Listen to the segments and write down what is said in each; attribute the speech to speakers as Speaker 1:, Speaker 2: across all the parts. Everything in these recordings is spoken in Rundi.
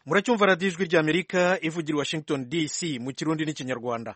Speaker 1: muracyumva radiyo ijwi ry'Amerika ivugira i Washington DC mu kirundi n'ikinyarwanda.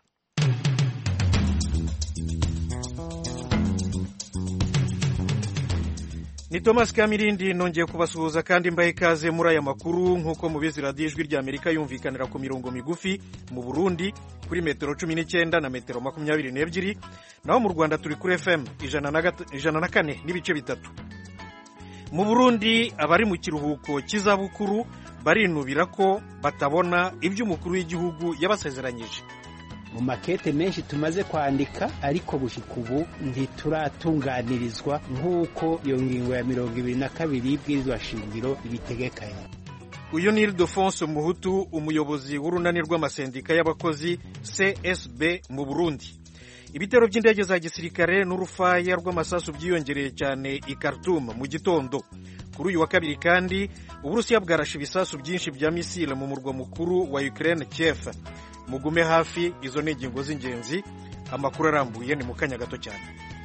Speaker 1: Ni Thomas Kamirindi nongeye kubasuhuza kandi mbaye ikaze muri aya makuru. Nk'uko mubizi, radiyo ijwi ry'Amerika yumvikanira ku mirongo migufi mu Burundi kuri metero 19 na metero 22, naho mu Rwanda turi kuri FM 104 n'ibice bitatu. Mu Burundi abari mu kiruhuko cy'izabukuru barinubira ko batabona ibyo umukuru w'igihugu yabasezeranyije.
Speaker 2: Mu makete menshi tumaze kwandika ariko gushika ubu ntituratunganirizwa nk'uko iyo ngingo ya 22 y'ibwirizwa shingiro ibitegekanye.
Speaker 1: Uyu ni Ildefonse Muhutu, umuyobozi w'urunani rw'amasendika y'abakozi CSB mu Burundi. Ibitero by'indege za gisirikare n'urufaya rw'amasasu byiyongereye cyane i Khartoum mu gitondo. Kuri uyu wa kabiri kandi Uburusiya bwarashe ibisasu byinshi bya misile mu murwa mukuru wa Ukraine Kiev. Mugume hafi, izo ni ingingo z'ingenzi. Amakuru arambuye ni mu kanya gato cyane.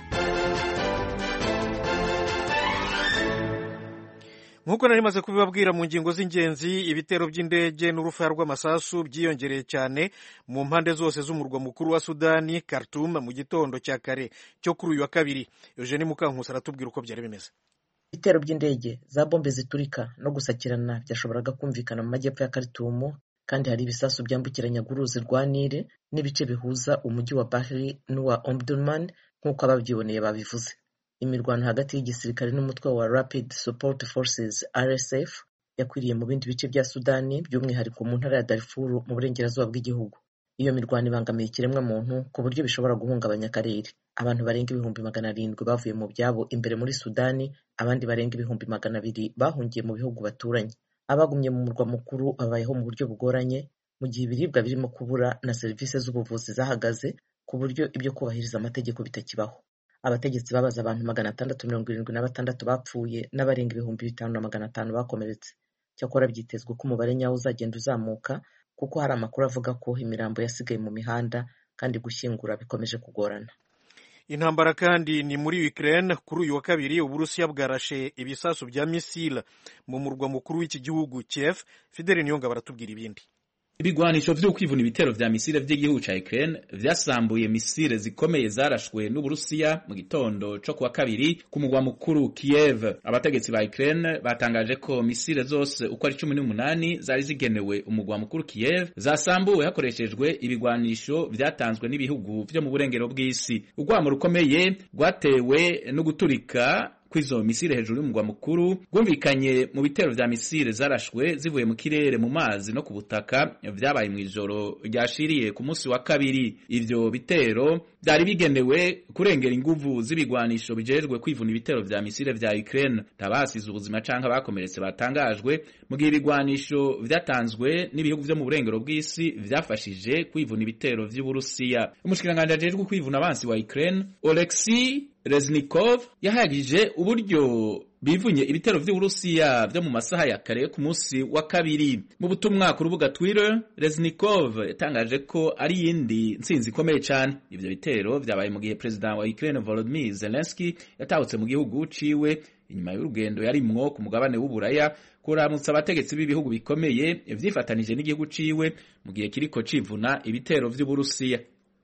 Speaker 1: Nk'uko nari maze kubibabwira mu ngingo z'ingenzi, ibitero by'indege n'urufaya rw'amasasu byiyongereye cyane mu mpande zose z'umurwa mukuru wa Sudani Khartoum mu gitondo cya kare cyo kuri uyu wa kabiri. Eugene Mukankusi aratubwira uko byari bimeze.
Speaker 3: Ibitero by'indege za bombe ziturika no gusakirana byashoboraga kumvikana mu majyepfo ya Khartoum, kandi hari ibisasu byambukiranya uruzi rwa Nile n'ibice bihuza umujyi wa Bahri n'uwa Omdurman nk'uko ababyiboneye babivuze. Imirwano hagati y'igisirikare n'umutwe wa Rapid Support Forces RSF yakwiriye mu bindi bice bya Sudani, by'umwihariko mu ntara ya Darfur mu burengerazuba bw'igihugu. Iyo mirwano ibangamiye ikiremwa muntu ku buryo bishobora guhungabanya akarere. Abantu barenga 700,000 bavuye mu byabo imbere muri Sudani, abandi barenga 200,000 bahungiye mu bihugu baturanye. Abagumye mu murwa mukuru babayeho mu buryo bugoranye, mu gihe ibiribwa birimo kubura na serivisi z'ubuvuzi zahagaze, ku buryo ibyo kubahiriza amategeko bitakibaho. Abategetsi babaza abantu 676 bapfuye n'abarenga 5,500 bakomeretse. Cyakora byitezwe ko umubare nyawo uzagenda uzamuka, kuko hari amakuru avuga ko imirambo yasigaye mu mihanda kandi gushyingura bikomeje kugorana.
Speaker 1: Intambara kandi ni muri Ukraine. Kuri uyu wa kabiri Uburusiya bwarashe ibisasu bya misile mu murwa mukuru w'iki gihugu Kiev. Fidel Niyonga baratubwira ibindi.
Speaker 4: Ibigwanisho vyo kwivuna ibitero vya misile vy'igihugu ca Ukraine vyasambuye misile zikomeye zarashwe n'Uburusiya mu gitondo co kuwa kabiri ku mugwa mukuru Kiev. Abategetsi ba Ukraine batangaje ko misile zose uko ari 18 zari zigenewe umugwa mukuru Kiev zasambuwe hakoreshejwe ibigwanisho vyatanzwe n'ibihugu vyo mu burengero bw'isi. Urwamo rukomeye rwatewe no guturika kwizo misile hejuru y'umugwa mukuru gwumvikanye mu bitero vya misile zarashwe zivuye mu kirere, mu mazi no ku butaka, vyabaye mu ijoro ryashiriye ku munsi wa kabiri. Ivyo bitero byari bigenewe kurengera inguvu z'ibigwanisho bijejwe kwivuna ibitero vya misile vya Ukraine. Tabasize ubuzima canke abakomeretse batangajwe, mu gihe ibigwanisho vyatanzwe n'ibihugu vyo mu burengero bw'isi vyafashije kwivuna ibitero vy'Uburusiya. Umushikiranganje ajejwe kwivuna abansi wa Ukraine Oleksiy Reznikov yahagije uburyo bivunye ibitero vy'Uburusiya vyo mu masaha ya kare ku munsi wa kabiri. Mu butumwa ku rubuga Twitter, Reznikov yatangaje ko ari yindi ntsinzi ikomeye cyane. Ivyo bitero vyabaye mu gihe President wa Ukraine Volodymyr Zelensky yatahutse mu gihugu ciwe inyuma y'urugendo yarimwo ku mugabane w'Uburaya kuramutsa abategetsi b'ibihugu bikomeye vyifatanije n'igihugu ciwe mu gihe kiriko civuna ibitero vy'Uburusiya.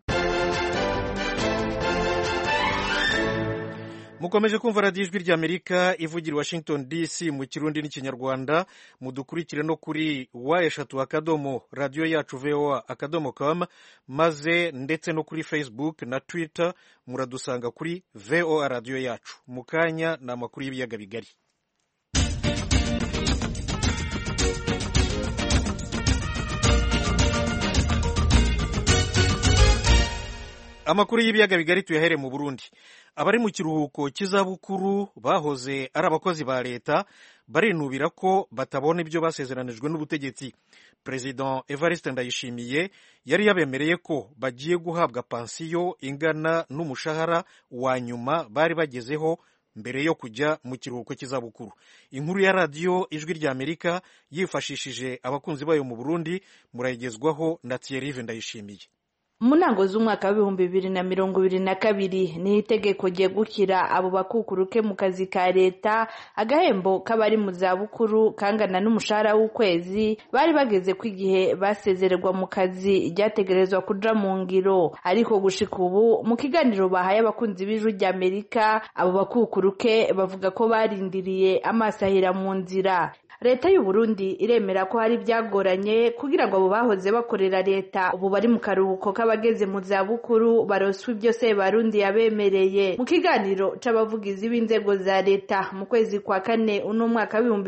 Speaker 1: Mukomeje kumva radiyo ijwi ry'Amerika ivugira Washington DC mu kirundi n'ikinyarwanda. Mudukurikire no kuri wa3 radio yacu voa.com, maze ndetse no kuri Facebook na Twitter muradusanga kuri VOA radio yacu. Mukanya na makuru y'ibiyaga bigari. Amakuru y'ibiyaga bigari tuyahere mu Burundi. Abari mu kiruhuko cy'izabukuru bahoze ari abakozi ba leta barinubira ko batabona ibyo basezeranijwe n'ubutegetsi. President Evariste Ndayishimiye yari yabemereye ko bagiye guhabwa pansiyo ingana n'umushahara wa nyuma bari bagezeho mbere yo kujya mu kiruhuko cy'izabukuru. Inkuru ya radiyo ijwi ry'Amerika yifashishije abakunzi bayo mu Burundi murayigezwaho na Thierry Ndayishimiye.
Speaker 5: mu ntango z'umwaka w'ibihumbi 2022 ni itegeko ryegukira abo bakukuruke mu kazi ka leta agahembo k'abari mu zabukuru kangana n'umushahara w'ukwezi bari bageze ku igihe basezererwa mu kazi ryategerezwa kuja mu ngiro. Ariko gushika ubu mu kiganiro bahaye abakunzi b'Ijwi ry'Amerika abo bakukuruke bavuga ko barindiriye amasahira mu nzira. Leta y'u Burundi iremera ko hari byagoranye kugira ngo abo bahoze bakorera leta ubu bari mu karuhuko k'abageze mu zabukuru baroswe ibyo Sebarundi yabemereye. Mu kiganiro c'abavugizi b'inzego za leta mu kwezi kwa kane uno mwaka w'ibihumbi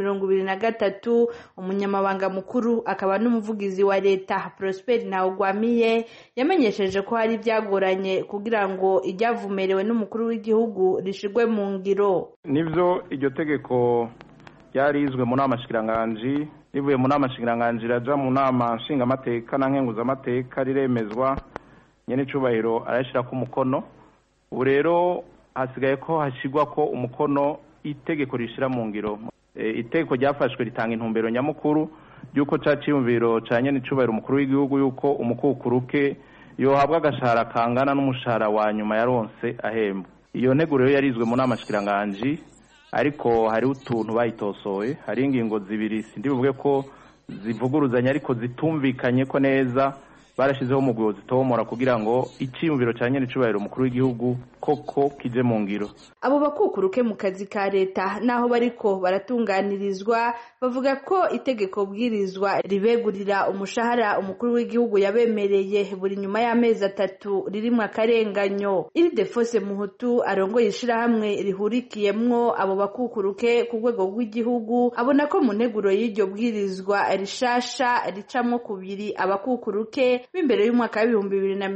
Speaker 5: 2023 umunyamabanga mukuru akaba n'umuvugizi wa leta Prosper Ntawugwamiye yamenyesheje ko hari byagoranye kugira ngo ijyavumerewe n'umukuru w'igihugu rishigwe mu ngiro.
Speaker 6: Nivyo iryo tegeko yarizwe mu nama shikiranganji rivuye mu nama shikiranganji raja mu nama nshingamateka na nkenguzamateka riremezwa nyene cubahiro arashira ku mukono. Ubu rero hasigaye ko hashigwa ko umukono itegeko rishira mu ngiro. Itegeko ryafashwe ritanga intumbero nyamukuru yuko caciyumviro ca nyene cubahiro umukuru w'igihugu yuko umukukuruke yohabwa agashahara kangana n'umushahara wa nyuma yaronse ahembwa. Iyo nteguro rero yarizwe mu nama shikiranganji ariko hari utuntu bayitosoye, hari ingingo zibiri sindibuvuge ko zivuguruzanya ariko zitumvikanye ko neza barashizeho umugwi zitomora kugira ngo icyiyumviro ca nyene cubahiro umukuru w'igihugu koko kije mu ngiro.
Speaker 5: Abo bakukuruke mu kazi ka leta naho bariko baratunganirizwa bavuga ko itegeko bwirizwa ribegurira umushahara umukuru w'igihugu yabemereye buri nyuma y'amezi 3 ririmo akarenganyo. Ildefonse Muhutu arongoye ishirahamwe rihurikiyemwo abo bakukuruke ku rwego rw'igihugu abona ko mu nteguro y'iryo bwirizwa rishasha ricamwo kubiri abakukuruke b'imbere y'umwaka w'ibihumbi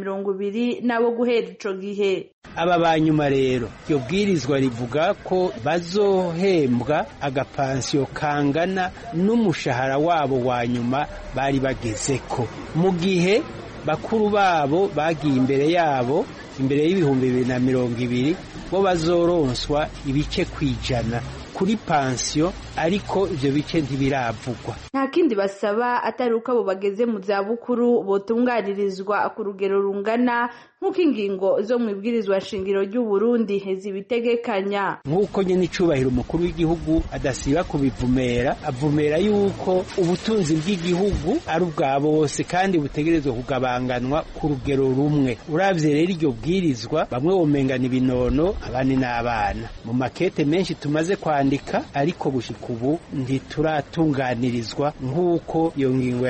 Speaker 5: 2020 nabo guhera ico gihe.
Speaker 2: Aba banyuma rero iryo bwirizwa rivuga ko bazohembwa agapansiyo kangana n'umushahara wabo wa nyuma bari bagezeko, mu gihe bakuru babo bagiye imbere yabo imbere y'ibihumbi 2020 bo bazoronswa ibice kwijana kuri pansiyo, ariko ivyo bice ntibiravugwa.
Speaker 5: Nta kindi basaba atari uko abo bageze mu zabukuru botunganirizwa ku rugero rungana nk'uko ingingo zo mu ibwirizwa shingiro ry'u Burundi zibitegekanya.
Speaker 2: Nk'uko nyene icubahiro umukuru w'igihugu adasiba kubivumera, avumera yuko ubutunzi bw'igihugu ari ubwa bose kandi butegerezwa kugabanganwa ku rugero rumwe. Uravye rero iryo bwirizwa bamwe bomengana ibinono abandi n'abana. Mu makete menshi tumaze kwandika ariko gushika ubu ntituratunganirizwa nk'uko iyo ngingo ya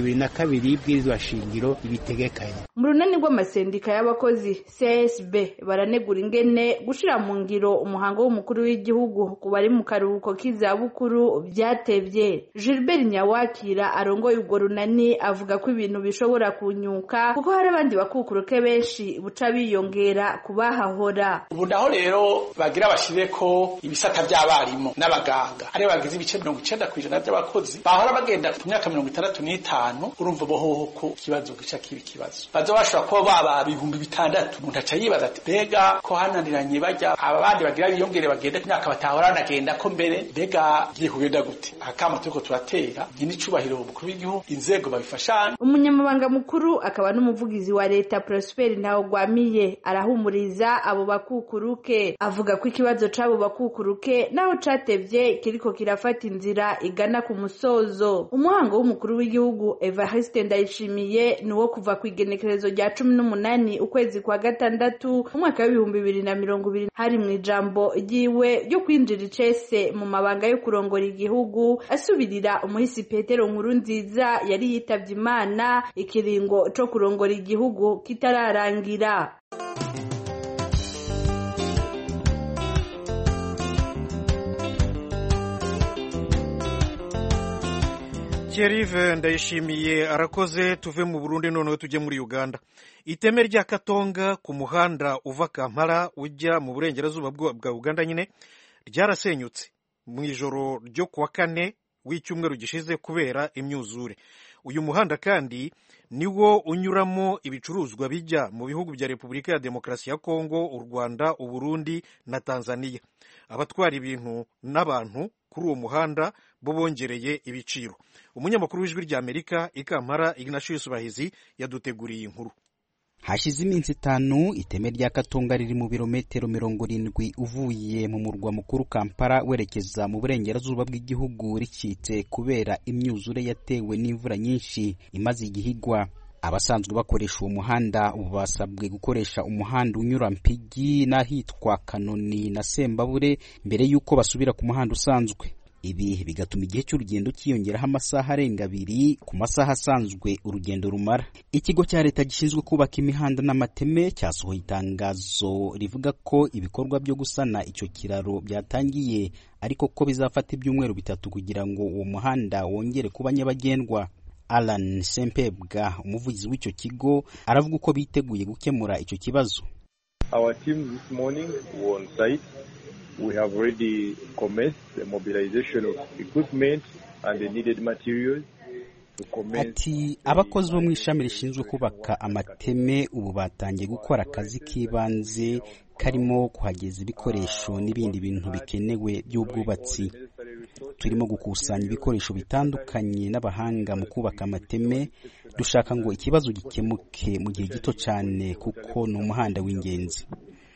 Speaker 2: 22 y'ibwirizwa shingiro ibitegekanya.
Speaker 5: Mu runani rw'amasendika y'abakozi CSB baranegura ingene gushira mu ngiro umuhango w'umukuru w'igihugu ku bari mu karuhuko k'izabukuru byatevye. Gilbert Nyawakira arongoye urwo runani avuga ko ibintu bishobora kunyuka kuko hari abandi bakukuruke benshi buca biyongera kubahahora.
Speaker 7: Ubu naho rero bagira bashire ko ibisata by'abarimu n'abaganga ari bagize ibice 90% by'abakozi bahora bagenda ku myaka 65 urumva bohoho ko kibazo gica kibi kibazo bazo bashobora kuba baba 6,000 umuntu aca yibaza ati bega ko hananiranye bajya abandi bagira biyongere bagenda ku myaka batahora nagenda ko mbere bega giye kugenda gute. Akama tuko turatera nyine icubahiro umukuru w'igihugu inzego babifashanya.
Speaker 5: Umunyamabanga mukuru akaba n'umuvugizi wa leta Prosper Ntawugwamiye arahumuriza abo bakukuruke avuga ko ikibazo c'abo bakukuruke naho catevye kiriko kirafata inzira igana ku musozo. Umuhango w'umukuru w'igihugu Evariste Ndayishimiye nuwo kuva ku igenekerezo rya 18 ukwezi kwa gatandatu umwaka w'ibihumbi 2020 hari mu ijambo ryiwe ryo kwinjira icese mu mabanga yo kurongora igihugu asubirira umuhisi Petero Nkurunziza yari yitavye Imana ikiringo co kurongora igihugu kitararangira.
Speaker 1: Thierry Ndayishimiye arakoze. Tuve mu Burundi noneho tujye muri Uganda. Iteme rya Katonga ku muhanda uva Kampala ujya mu burengerazuba bwa Uganda nyine ryarasenyutse mu ijoro ryo kuwa kane w'icyumweru gishize kubera imyuzure. Uyu muhanda kandi niwo unyuramo ibicuruzwa bijya mu bihugu bya Repubulika ya Demokarasi ya Kongo, u Rwanda, u Burundi na Tanzania. Abatwara ibintu n'abantu kuri uwo muhanda bo bongereye ibiciro. Umunyamakuru w'Ijwi ry'Amerika i Kampala Ignatius Bahizi yaduteguriye inkuru.
Speaker 8: Hashize iminsi 5 iteme rya Katonga riri mu birometero 70 uvuye mu murwa mukuru Kampala werekeza mu burengerazuba bw'igihugu ricitse kubera imyuzure yatewe n'imvura nyinshi imaze igihigwa. Abasanzwe bakoresha uwo muhanda ubu basabwe gukoresha umuhanda unyura Mpigi n'ahitwa Kanoni na Sembabure mbere yuko basubira ku muhanda usanzwe. Ibi bigatuma igihe cy'urugendo kiyongeraho amasaha arenga 2 ku masaha asanzwe urugendo rumara. Ikigo cya leta gishinzwe kubaka imihanda n'amateme cyasohoye itangazo rivuga ko ibikorwa byo gusana icyo kiraro byatangiye, ariko ko bizafata ibyumweru 3 kugira ngo uwo muhanda wongere kuba nyabagendwa. Alan Sempebwa, umuvugizi w'icyo kigo, aravuga uko biteguye gukemura icyo kibazo.
Speaker 9: Our team this morning were on site. We have already commenced the mobilization of equipment and the needed materials.
Speaker 8: Ati abakozi bo mu ishami rishinzwe kubaka amateme ubu batangiye gukora akazi k'ibanze karimo kuhageza ibikoresho n'ibindi bintu bikenewe by'ubwubatsi. Turimo gukusanya ibikoresho bitandukanye n'abahanga mu kubaka amateme. Dushaka ngo ikibazo gikemuke mu gihe gito cyane kuko ni umuhanda w'ingenzi.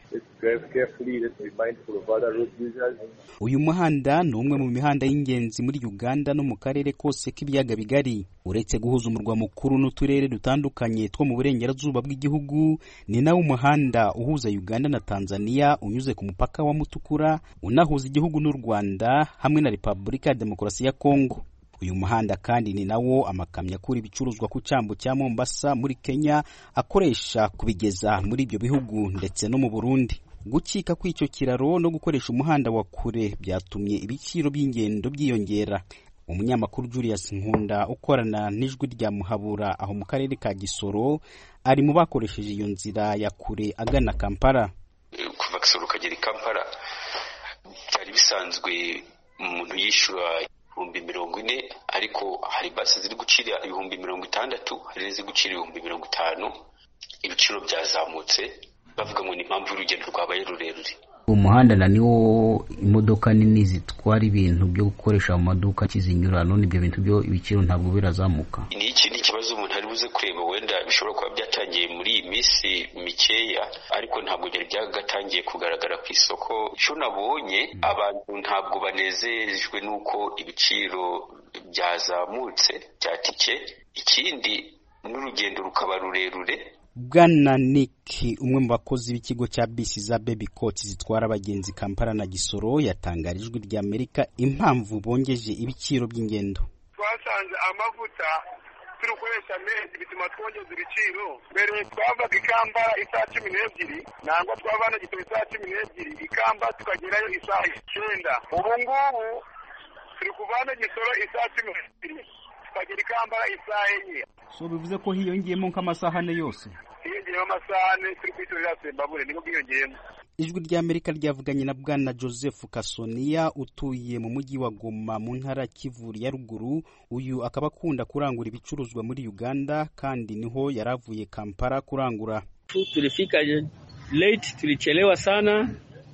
Speaker 8: Uyu muhanda ni umwe mu mihanda y'ingenzi muri Uganda no mu karere kose k'ibiyaga bigari. Uretse guhuza umurwa mukuru n'uturere dutandukanye two mu burengerazuba bw'igihugu, ni nawo umuhanda uhuza Uganda na Tanzania unyuze ku mupaka wa Mutukura, unahuza igihugu n'u Rwanda hamwe na Repubulika ya Demokarasi ya Kongo. Uyu muhanda kandi ni nawo amakamyo akura ibicuruzwa ku cyambu cya Mombasa muri Kenya akoresha kubigeza muri ibyo bihugu ndetse no mu Burundi. Gucika kw'icyo kiraro no gukoresha umuhanda wa kure byatumye ibiciro by'ingendo byiyongera. Umunyamakuru Julius Nkunda ukorana n'ijwi rya Muhabura aho mu karere ka Gisoro ari mu bakoresheje iyo nzira ya kure agana Kampala.
Speaker 10: Kuva Gisoro kagera Kampala byari bisanzwe umuntu yishura 40,000, ariko hari basi ziri gucira 60,000, hari n'iziri gucira 50,000. Ibiciro byazamutse bavuga ngo ni impamvu urugendo rwabaye rurerure.
Speaker 8: Umuhanda na niwo imodoka nini zitwara ibintu byo gukoresha mu maduka kizinyura, none ibyo bintu byo ibiciro ntabwo birazamuka.
Speaker 10: Ni ikibazo umuntu ari buze kureba, wenda bishobora kuba byatangiye muri iyi minsi mikeya, ariko ntabwo byari byagatangiye kugaragara ku isoko. Cyo nabonye abantu ntabwo banezejwe nuko ibiciro byazamutse bya tike, ikindi n'urugendo rukaba rurerure.
Speaker 8: Bwana Nick, umwe mu bakozi b'ikigo cya bisi za Baby Coach zitwara abagenzi Kampala na Gisoro, yatangarijwe rya Amerika impamvu bongeje ibiciro by'ingendo.
Speaker 11: Twasanze amavuta turukoresha menshi bituma twongeza ibiciro. Mbere twavaga Kampala isaha 12, nangwa twavana Gisoro isaha 12, ikamba tukagerayo isaha 9. Ubu ngubu turi kuvana Gisoro isaha 12, tukagera Kampala isaha 4.
Speaker 8: So bivuze ko hiyongeyemo nk'amasaha ane yose.
Speaker 11: Hiyongeyemo amasaha ane turi kwitorera Sembabure niko hiyongeyemo.
Speaker 8: Ijwi rya Amerika ryavuganye na Bwana Joseph Kasonia utuye mu mujyi wa Goma mu ntara Kivu ya ruguru. Uyu akaba akunda kurangura ibicuruzwa muri Uganda kandi niho yaravuye Kampala kurangura.
Speaker 12: Tulifika late, tulichelewa sana.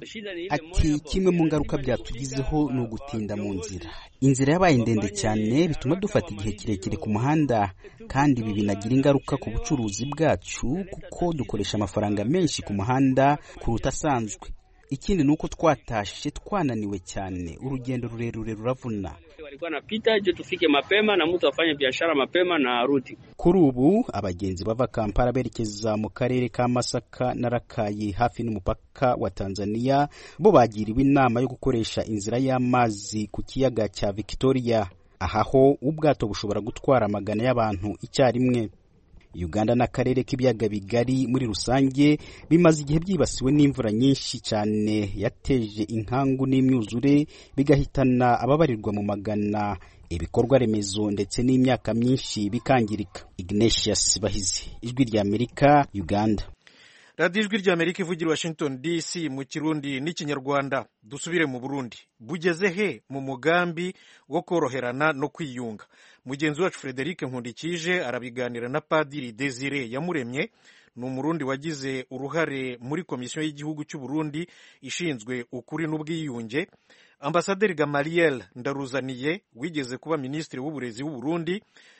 Speaker 8: Ati kimwe mu ngaruka byatugizeho ni ugutinda mu nzira. Inzira yabaye ndende cyane bituma dufata igihe kirekire ku muhanda, kandi ibi binagira ingaruka ku bucuruzi bwacu kuko dukoresha amafaranga menshi ku muhanda kuruta asanzwe. Ikindi nuko twatashe twananiwe cyane, urugendo rurerure ruravuna.
Speaker 12: Walikuwa napita je tufike mapema na mtu afanye biashara mapema na arudi.
Speaker 8: Kuri ubu abagenzi bava Kampala berekeza mu karere ka Masaka na Rakayi hafi n'umupaka wa Tanzania bo bagiriwe inama yo gukoresha inzira y'amazi ku kiyaga cya Victoria. Ahaho ubwato bushobora gutwara magana y'abantu icyarimwe. Uganda n'akarere k'ibiyaga bigari muri rusange bimaze igihe byibasiwe n'imvura nyinshi cyane yateje inkangu n'imyuzure bigahitana ababarirwa mu magana, ibikorwa remezo ndetse n'imyaka myinshi bikangirika. Ignatius Bahizi, Ijwi rya Amerika, Uganda.
Speaker 1: Radio Ijwi rya Amerika ivugira Washington DC mu Kirundi n'Ikinyarwanda. Dusubire mu Burundi. Bugeze he mu mugambi wo koroherana no kwiyunga? Mugenzi wacu Frederic Nkundikije arabiganira na Padiri Desire Yamuremye, ni Umurundi wagize uruhare muri Komisiyo y'Igihugu cy'u Burundi ishinzwe ukuri n'ubwiyunge. Ambasaderi Gamaliel Ndaruzaniye wigeze kuba Minisitiri w'Uburezi w'u Burundi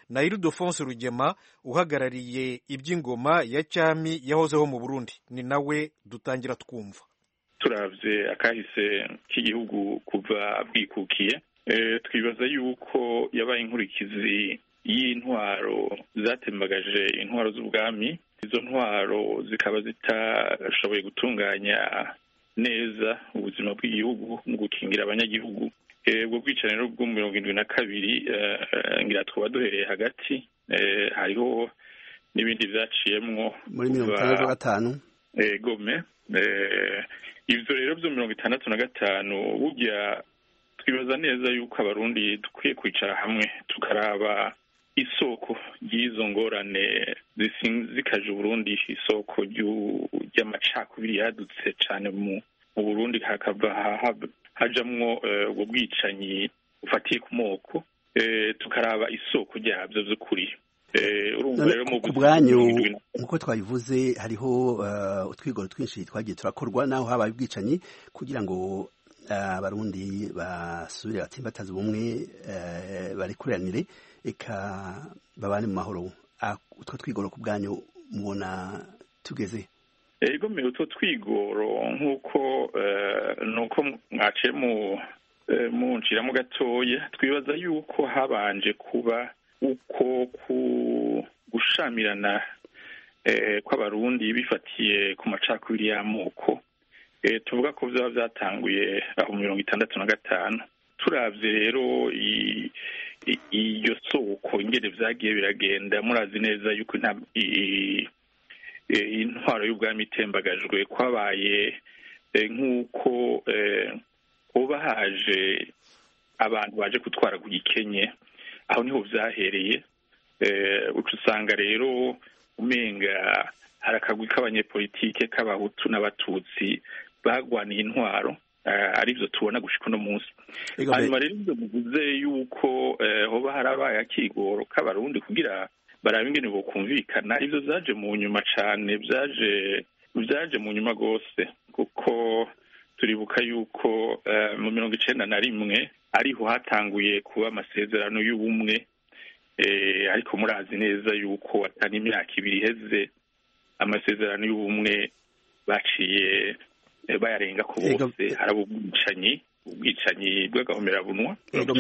Speaker 1: na Ildefonse Rugema uhagarariye iby'ingoma ya cyami yahozeho mu Burundi. Ni nawe dutangira twumva.
Speaker 13: Turavye akahise k'igihugu kuva bwikukiye, twibaza yuko yabaye inkurikizi y'intwaro zatembagaje intwaro z'ubwami. Izo ntwaro zikaba zitashoboye gutunganya neza ubuzima bw'igihugu mu gukingira abanyagihugu. Ubwo bwicaniro bwo mu 1972 ngira twaba duhereye hagati, hariho n'ibindi vyaciyemwo
Speaker 14: muri 1965
Speaker 13: gome. Ivyo rero vyo 1965 burya twibaza neza yuko abarundi dukwiye kwicara hamwe tukaraba isoko ry'izo ngorane zikaje Burundi, isoko ry'amacakubiri yadutse cane mu Burundi, hakava hajamwo ubwo bwicanyi bufatiye ku moko, tukaraba isoko ryabyo vy'ukuri.
Speaker 14: Urumva rero mu bwanyu nkuko twabivuze hariho utwigoro twinshi twagiye turakorwa naho habaye ubwicanyi kugira ngo abarundi basubire batsimbataze ubumwe, barekuranire eka babane mu mahoro. Utwo twigoro ku bwanyu mubona tugeze?
Speaker 13: Ego me utwo twigoro nkuko nuko mwaciye mu nciramo gatoya, twibaza yuko habanje kuba uko gushamirana kw'abarundi bifatiye ku macakubiri y'amoko. Tuvuga ko byaba byatanguye aho 1965. Turavye rero iyo soko ingene vyagiye biragenda, murazi neza yuko intwaro y'ubwami itembagajwe kwabaye nk'uko hoba haje abantu baje kutwara ku gikenye. Aho niho vyahereye. Usanga rero umenga hari akagwi k'abanyepolitike k'abahutu n'abatutsi bagwaniye intwaro, arivyo tubona gushika uno munsi. Hanyuma rero ivyo bivuze yuko hoba harabaye akigoro k'abarundi kugira barabe ingene bokumvikana. Ivyo vyaje mu nyuma cane, vyaje mu nyuma gose, kuko turibuka yuko mu 1991 ariho hatanguye kuba amasezerano y'ubumwe, ariko murazi neza yuko atari imyaka ibiri iheze amasezerano y'ubumwe baciye bayarenga ku bose. Haraba ubwicanyi bw'agahomerabunwa.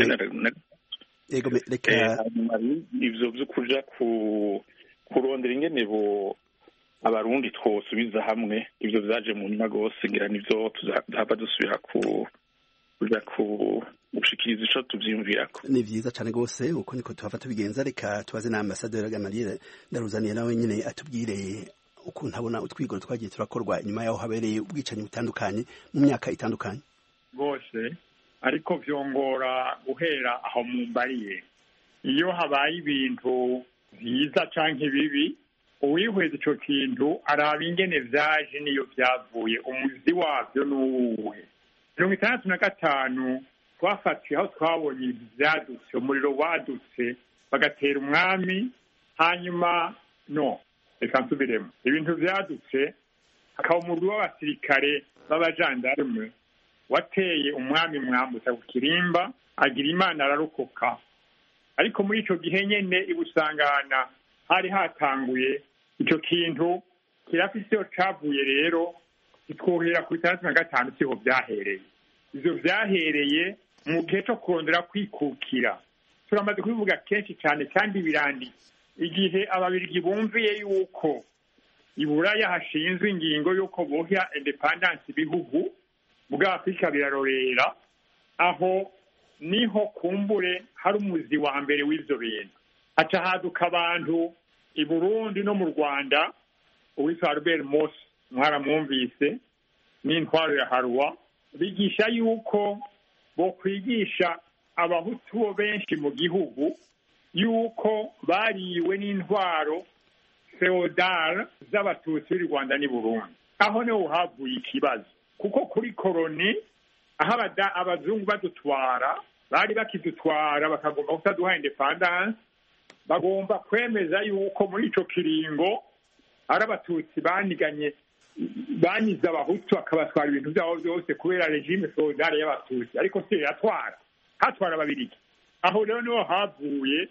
Speaker 13: Ivyo vyo kuja kurondera ingene abarundi twosubiza hamwe, ivyo vyaje mu nyuma gose, ngira nivyo tuzaba dusubira kuja gushikiriza ico tuvyiyumvirako.
Speaker 14: Ni vyiza cane gose, uko niko tuhava tubigenza. Reka tubaze na Ambassadeur Gamaliel Ndaruzaniye nawe nyene atubwire ukuntu abona utwigoro twagiye turakorwa inyuma yaho habereye ubwicanyi butandukanye mu myaka itandukanye.
Speaker 15: Bose ariko vyongora guhera aho mumbariye, iyo habaye ibintu vyiza canke bibi, uwihweza ico kintu araba ingene vyaje niyo vyavuye, umuzi wavyo n'uwuhe. 1965 twafatiye aho twabonye ivyadutse, umuriro wadutse bagatera umwami, hanyuma reka nsubiremo, ibintu vyadutse hakaba umurwi w'abasirikare b'abajandarume wateye umwami Mwambutsa ku Kirimba, agira Imana ararokoka. Ariko muri ico gihe nyene ibusangana hari hatanguye ico kintu kirafise yo cavuye. rero itwohera ku 1965 siho vyahereye. Ivyo vyahereye mu gihe co kurondera kwikukira. Turamaze kubivuga kenshi cyane kandi biranditse. Igihe ababirigi bumviye yuko i Buraya hashinzwe ingingo yuko bohya independence ibihugu, bwa Afrika birarorera, aho niho kumbure hari umuzi wa mbere w'ivyo bintu. Haca haduka abantu i Burundi no mu Rwanda, uwitwa Albert Moss mwaramwumvise, n'intwaro ya Harwa, bigisha yuko bo kwigisha abahutu bo benshi mu gihugu yuko bariwe n'intwaro feodal z'abatutsi b'i Rwanda n'i Burundi. Aho niho havuye ikibazo, kuko kuri koloni aho abazungu badutwara, bari bakidutwara bakagomba kutaduha independence, bagomba kwemeza yuko muri ico kiringo ari abatutsi banize abahutu akabatwara ibintu byabo byose kubera regime feudale y'abatutsi, ariko si yatwara, hatwara ababirigi. Aho rero niho havuye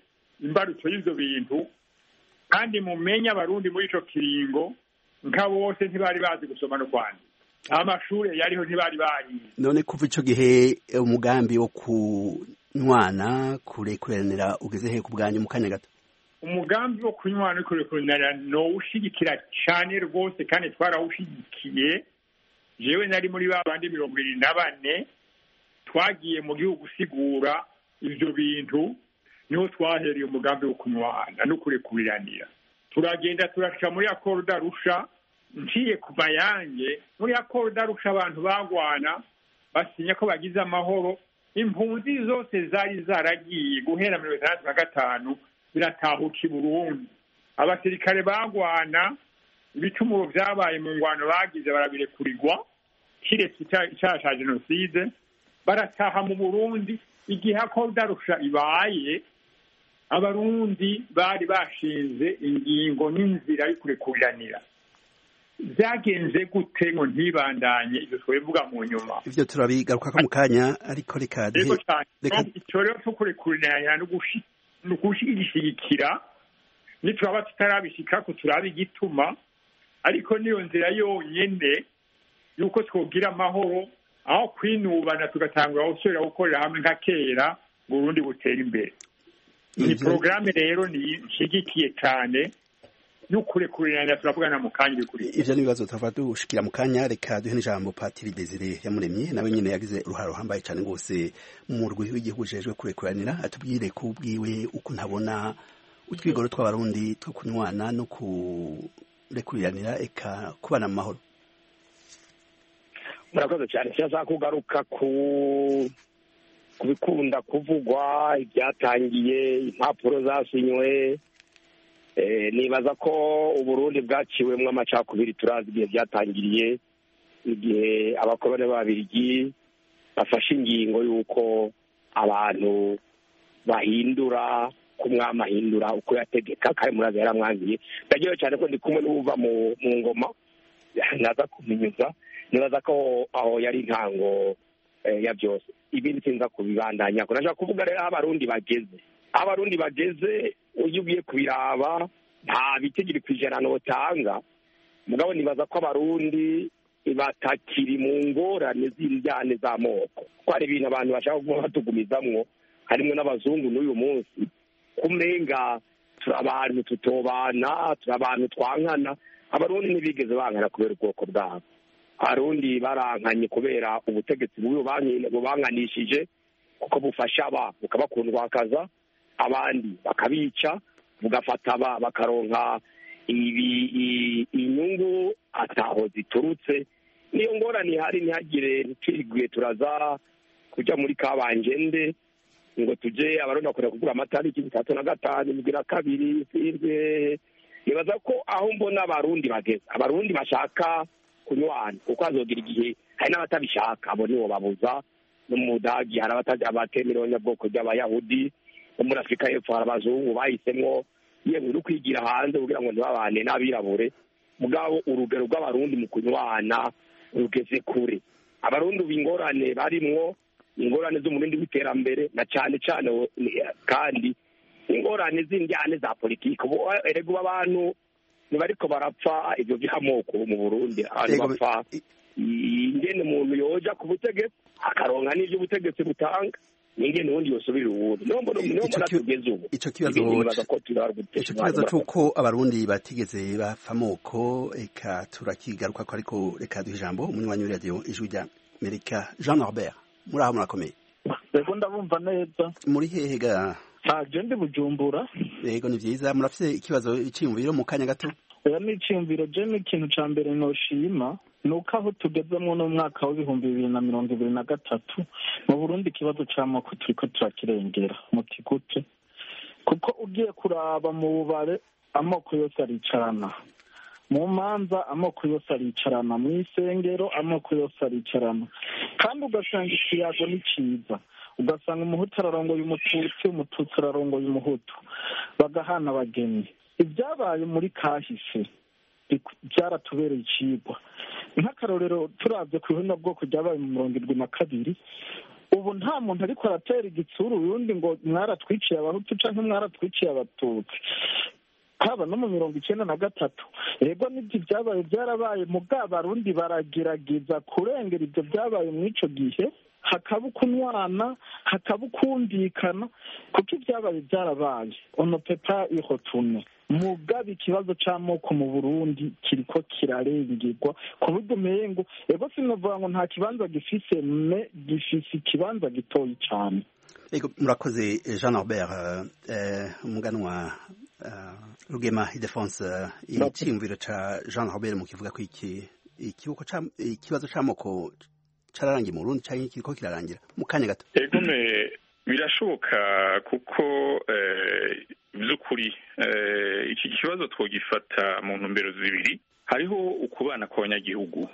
Speaker 15: imbarutso y'ivyo bintu kandi mumenye abarundi muri ico kiringo nka bose ntibari bazi gusoma no kwandika amashure yariho ntibari bayize.
Speaker 14: None kuva ico gihe umugambi wo kunywana kurekuranira ugeze he ku bwanyu mu kanya gato?
Speaker 15: Umugambi wo kunywana no kurekuranira no ushigikira cyane rwose kandi twarawushigikiye. Jewe nari muri babandi 24 twagiye mu gihugu gusigura ivyo bintu, niho twahereye umugambi wo kunywana no kurekuriranira. Turagenda turashika muri accord d'Arusha, nciye kuva yanjye muri accord d'Arusha abantu bagwana basinya ko bagize amahoro, impunzi zose zari zaragiye guhera 1965 biratahuka i Burundi. Abasirikare bagwana ibicumuro vyabaye mu ngwano bagize barabirekurirwa kiretse icyaha ca jenoside, barataha mu Burundi. Igihe accord d'Arusha ibaye, abarundi bari bashinze ingingo n'inzira yo kurekuriranira. Byagenze gute ngo ntibandanye ivyo twavuga mu nyuma?
Speaker 14: Ivyo turabigaruka ko mu kanya, ariko reka
Speaker 15: icyo rero cyo kurekuriranira no gushigikira nitwaba tutarabishika ko turabigituma, ariko niyo nzira yonyene yuko twogira amahoro aho kwinubana tugatangura gusubira gukorera hamwe nka kera ngo Burundi butera imbere. Ni programme rero ni nshigikiye cyane y'ukurekurirana turavugana mu kanya bikuri.
Speaker 14: Ivyo nibibazo tava dushikira mu kanya, reka duhe n'ijambo Patiri Desire Yamuremye nawe nyene yagize uruhare ruhambaye cyane gose mu rwego rw'igihugu jejwe kurekuranira, atubwire kubwiwe uko ntabona utwigoro tw'abarundi two kunywana no kurekuriranira eka kubana mu mahoro.
Speaker 16: Murakoze cyane. Cyashaka kugaruka ku bikunda kuvugwa ibyatangiye, impapuro zasinywe. Nibaza ko Uburundi bwaciwemwo amacakubiri, turazi igihe byatangiriye, igihe abakoroni b'Ababirigi bafashe ingingo y'uko abantu bahindura kumwama ahindura uko yategeka, kandi murazi yaramwangiye. Ndagiye cyane ko ndi kumwe n'uva mu ngoma naza kuminyuza. Nibaza ko aho yari intango ya byose, ibindi sinza kubibandanya ko nashaka kuvuga rero abarundi bageze iyo ugiye kubiraba nta bitegiri kwijana notanga, mugabo nibaza ko abarundi batakiri mu ngorane z'indyane z'amoko, ko hari ibintu abantu bashaka kuba batugumizamwo, harimo n'abazungu n'uyu munsi kumenga turi abantu tutobana, turi abantu twankana. Abarundi ntibigeze bankana kubera ubwoko bwabo. Abarundi barankanye kubera ubutegetsi bubanganishije, kuko bufasha bukabakundwakaza, abandi bakabica, bugafata bakaronka inyungu ataho ziturutse. Niyo ngorane ihari, ntihagire ntitwiriguye turaza kuja muri kabanjende ngo tuje abarundi bakorera kugura amatariki 35 22 sirwe. Nibaza ko aho mbona abarundi bageze, abarundi bashaka kunywana, kuko azogira igihe hari n'abatabishaka, abo nibo babuza. No mu Budagi hari abatemerewe nyabwoko by'Abayahudi, no muri Afurika y'Epfo hari abazungu bahisemwo yewe no kwigira hanze kugira ngo ntibabane n'abirabure. Mugabo urugero rw'abarundi mu kunywana rugeze kure. Abarundi b'ingorane barimwo, ingorane z'umurindi w'iterambere, na cyane cyane kandi ingorane z'indyane za politiki. Erega abantu ntibariko barapfa ibyo by'amoko mu Burundi, abantu bapfa ingene umuntu yoja ku butegetsi akaronka n'ivyo ubutegetsi butanga, n'ingene ubundi yosubira ubundi. Ico kibazo
Speaker 14: c'uko abarundi batigeze bapfa amoko, eka turakigaruka ko, ariko reka duhe ijambo umunywanyi w'iradiyo Ijwi rya Amerika, Jean Norbert. Muraho murakomeye?
Speaker 17: Ego ndabumva neza.
Speaker 14: Muri hehe ga?
Speaker 17: Je ndi Bujumbura.
Speaker 14: Yego ni vyiza. Murafise ikibazo iciyumviro mu kanya gato?
Speaker 17: Oya, ni iciyumviro. Je ni ikintu ca mbere noshima nuko aho tugezemwo no mwaka wa 2023 mu Burundi ikibazo c'amoko turiko turakirengera muti gute, kuko ugiye kuraba mu bubare amoko yose aricarana, mu manza amoko yose aricarana, mu isengero amoko yose aricarana, kandi ugasanga ikiyago ni ciza. Ugasanga umuhutu ararongoye umututsi, umututsi ararongoye umuhutu, bagahana abageni. Ibyabaye muri kahise byaratubereye icigwa. Nk'akarorero turavye ku bihunda bwoko byabaye mu 72, ubu nta muntu ariko aratera igitsuru urundi ngo mwaratwiciye abahutu canke mwaratwiciye abatutsi, haba no mu 1993 yego n'ibyo byabaye byarabaye, mugabo abarundi baragerageza kurengera ibyo byabaye mw'ico gihe, hakaba ukunwana, hakaba ukumvikana, kuko ibyabaye byarabaye. On ne peut pas y retourner. Mugabe ikibazo c'amoko mu Burundi kiriko kirarengerwa ku buryo umengo ego sinovuga ngo nta kibanza gifise, me gifise ikibanza gitoyi cane.
Speaker 14: Ego murakoze Jean Norbert, umuganwa Rugema Ildefonse, iciyumviro ca Jean Norbert mu kivuga ko ikibazo c'amoko cararangiye mu Burundi canke kiriko kirarangira mu kanya gato.
Speaker 13: Ego birashoboka kuko by'ukuri iki kibazo twogifata mu ntumbero zibiri. Hariho ukubana kw'abanyagihugu,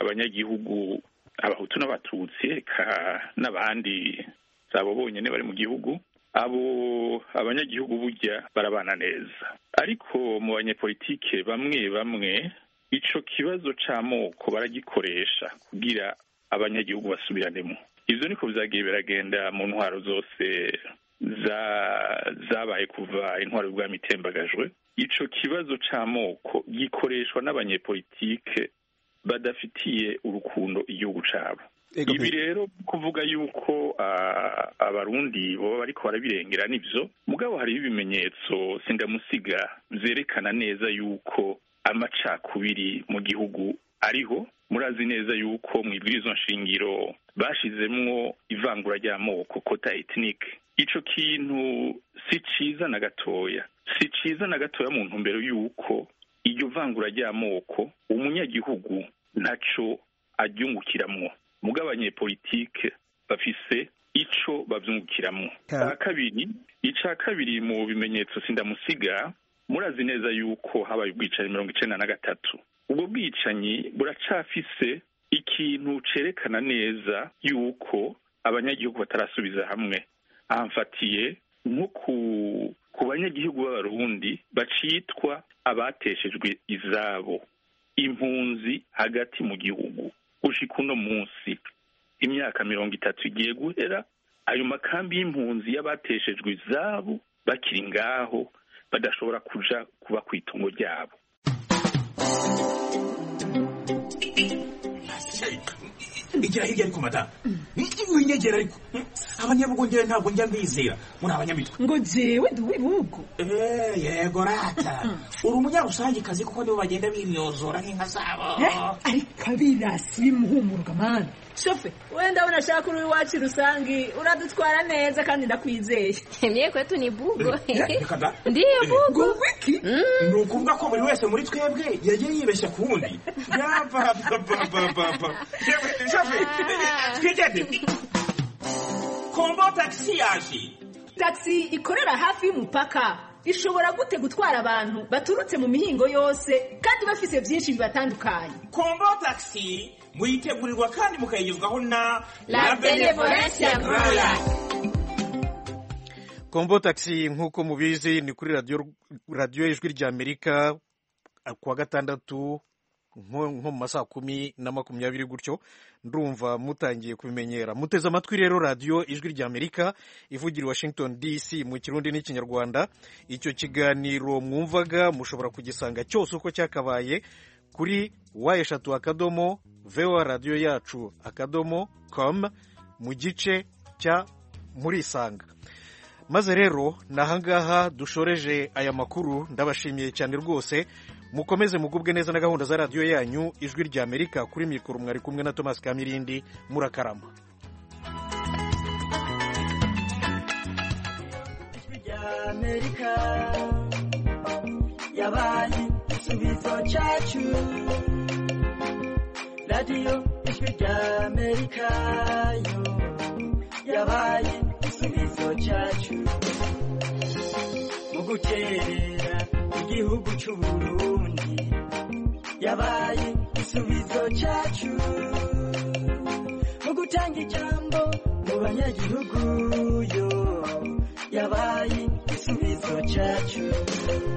Speaker 13: abahutu n'abatutsi eka n'abandi zabo bonyene bari mu gihugu, abo abanyagihugu burya barabana neza, ariko mu banyepolitike bamwe ico kibazo c'amoko baragikoresha kugira abanyagihugu basubiranemo. Ivyo niko vyagiye biragenda mu ntwaro zose zabaye kuva intwaro y'ubwami itembagajwe. Ico kibazo c'amoko gikoreshwa n'abanyepolitike badafitiye urukundo igihugu cabo. Ibi rero kuvuga yuko abarundi boba bariko barabirengera nivyo, mugabo hari ibimenyetso sindamusiga vyerekana neza yuko amacakubiri mu gihugu ariho. Murazi neza yuko mw'ibwirizwa nshingiro bashizemwo ivangura ry'amoko, kota ethnique. Ico kintu si ciza na gatoya mu ntumbero yuko iryo vangura ry'amoko umunyagihugu ntaco aryungukiramwo, mugabo abanyepolitike bafise ico bavyungukiramwo. Ica kabiri mu bimenyetso sindamusiga, murazi neza yuko habaye ubwicanyi 1993. Ubwo bwicanyi buracafise ikintu cerekana neza yuko abanyagihugu batarasubiza hamwe. Amfatiye nko ku banyagihugu b'abarundi bacitwa abateshejwe izabo, impunzi hagati mu gihugu. Gushika uno munsi imyaka 30 igiye guhera, ayo makambi y'impunzi y'abateshejwe izabo bakiri ngaho, badashobora kuja kuba kw'itongo ryabo.
Speaker 18: Igira hirya ariko madamu, winyegera ariko abanyabugongera ntabwo njya mbizera, muri abanyamitwe
Speaker 19: ngo jewe ndi uw'ibihugu.
Speaker 18: Yego rata, uri umunyarusangikazi kuko nibo bagenda binyozora nk'inka zabo.
Speaker 19: Ariko abirasi bimuhumuruka mani. Shofe, wenda unashaka uri iwacu rusangi, uradutwara neza kandi ndakwizeye.
Speaker 20: Mie kwetu ni bugo.
Speaker 19: Ndiyo bugo.
Speaker 18: Wiki? Ni ukuvuga ko buri wese muri twebwe yagiye yibeshya ku wundi. Shofe, twigende. Kombo taxi yaje.
Speaker 19: Taxi ikorera hafi y'umupaka. Ishobora gute gutwara abantu baturutse mu mihingo yose kandi bafise byinshi bibatandukanye.
Speaker 18: Kombo taxi muyitegurirwa kandi mukayigezwaho na
Speaker 20: La Benevolencia Royal.
Speaker 1: Kombo taxi nk'uko mubizi ni kuri radio ijwi rya Amerika kuwa gatandatu nko mu masaha 10:20 gutyo. Ndumva mutangiye kubimenyera. Muteze amatwi rero radio ijwi rya Amerika ivugira Washington DC mu Kirundi n'Ikinyarwanda. Icyo kiganiro mwumvaga mushobora kugisanga cyose uko cyakabaye kuri @VOA radio yacu @com mu gice cya murisanga. Maze rero nahangaha dushoreje aya makuru. Ndabashimiye cyane rwose. Mukomeze mugubwe neza na gahunda za radio yanyu ijwi rya Amerika. Kuri mikoro mwari kumwe na Thomas Kamirindi. Murakarama.
Speaker 21: Ijwi rya Amerika yabaye igisubizo cyacu. Radio ijwi rya Amerika yo yabaye igisubizo cyacu. Mu guterera igihugu cy'u Burundi yabaye igisubizo cyacu. Mu gutanga ijambo mu banyagihugu yo yabaye igisubizo cyacu.